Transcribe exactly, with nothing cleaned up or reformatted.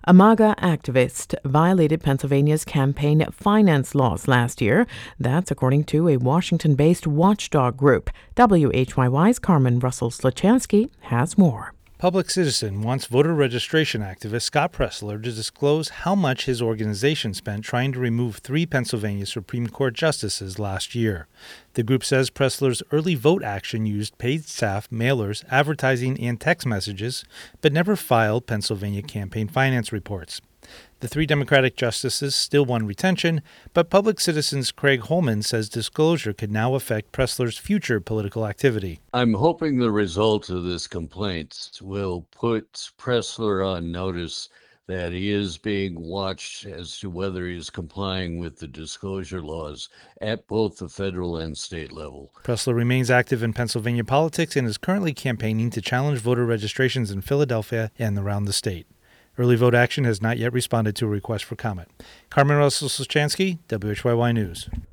A MAGA activist violated Pennsylvania's campaign finance laws last year. That's according to a Washington-based watchdog group. W H Y Y's Carmen Russell-Slachansky has more. Public Citizen wants voter registration activist Scott Presler to disclose how much his organization spent trying to remove three Pennsylvania Supreme Court justices last year. The group says Presler's early vote action used paid staff, mailers, advertising, and text messages, but never filed Pennsylvania campaign finance reports. The three Democratic justices still won retention, but Public Citizen's Craig Holman says disclosure could now affect Presler's future political activity. I'm hoping the result of this complaint will put Presler on notice that he is being watched as to whether he is complying with the disclosure laws at both the federal and state level. Presler remains active in Pennsylvania politics and is currently campaigning to challenge voter registrations in Philadelphia and around the state. Early Vote Action has not yet responded to a request for comment. Carmen Russell-Slachansky, W H Y Y News.